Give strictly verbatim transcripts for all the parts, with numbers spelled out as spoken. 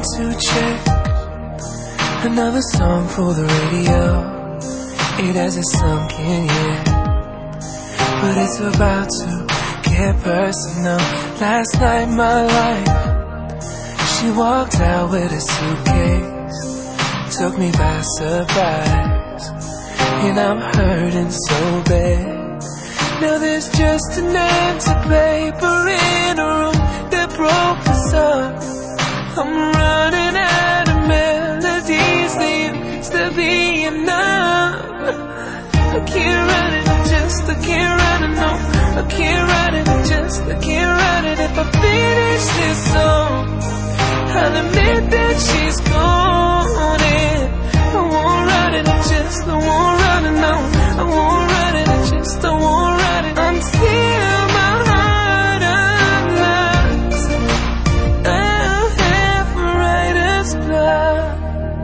to check another song for the radio. It hasn't sunk in yet, but it's about to get personal. Last night my life, she walked out with a suitcase, took me by surprise, and I'm hurting so bad. Now there's just an empty paper in a room that broke us up. I'm running out of melodies that used to be enough. I can't write it, I just, I can't write it, no. I can't write it, I just, I can't write it. If I finish this song, I'll admit that she's gone, and I won't write it, I just, I won't write it, no. I won't write it, I just, I won't write it until my heart unlocks. I'll have writer's block.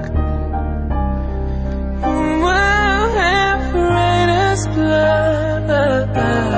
I'll have writer's block.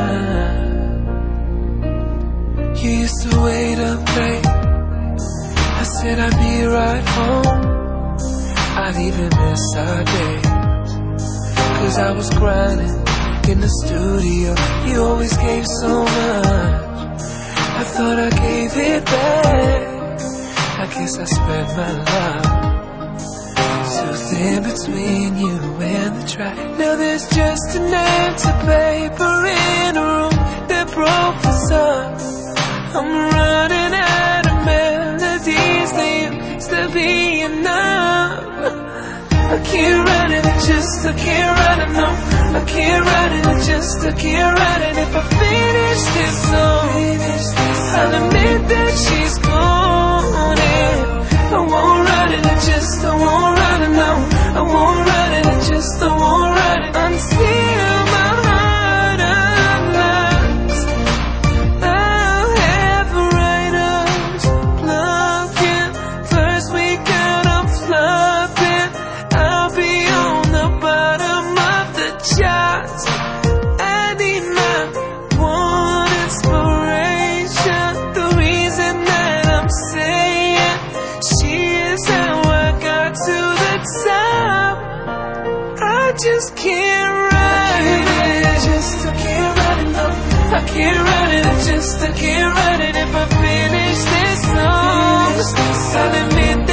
You used to wait up late, I said I'd be right home. I'd even miss our days, cause I was grinding in the studio. You always gave so much, I thought I gave it back. I guess I spread my love too thin between you and the track. Now there's just an empty paper in a room that broke us up. I'm running out of melodies that used to be enough. I can't write it, I just, I can't write it, no. I can't write it, I just, I can't write it. If I finish this song, I'll admit that she's gone, and I won't write it, I just, I won't write it, no. I won't write it, I just, I won't write it until my heart unlocks. I'll have a writer's block, yeah. First week out I'm flopping, I'll be on the bottom of the charts. I need my one inspiration, the reason that I'm saying she is how I got to the top. I just can't write it, I just, I can't write it, no. I can't write it, I just, I can't write it. If I finish this song, I'll admit